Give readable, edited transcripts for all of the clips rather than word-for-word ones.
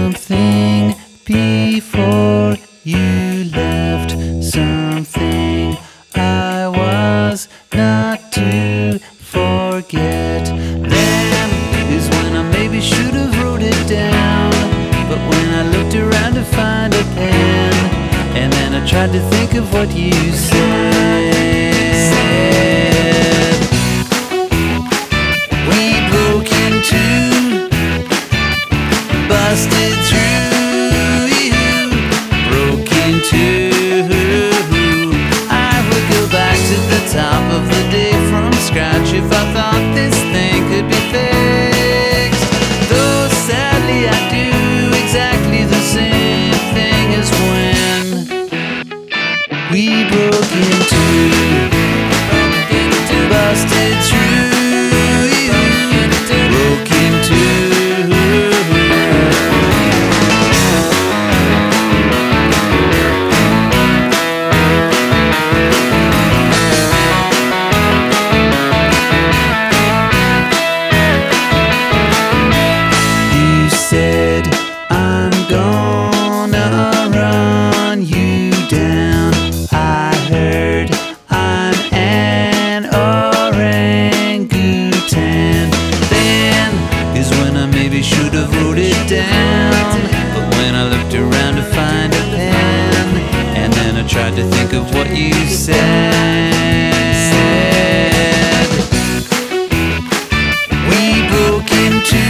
something before you left, something I was not to forget. Then is when I maybe should have wrote it down, but when I looked around to find a pen, and then I tried to think of what you said. We broke into, busted through, you broke into. I would go back to the top of the day from scratch if I thought this thing could be fixed. Though sadly I do exactly the same thing as when we broke into, busted through, you broke into. Said I'm gonna run you down. I heard I'm an orangutan. Then is when I maybe should have wrote it down, but when I looked around to find a pen, and then I tried to think of what you said. We broke into,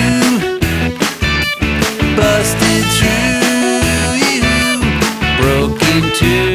busted through, you broke into.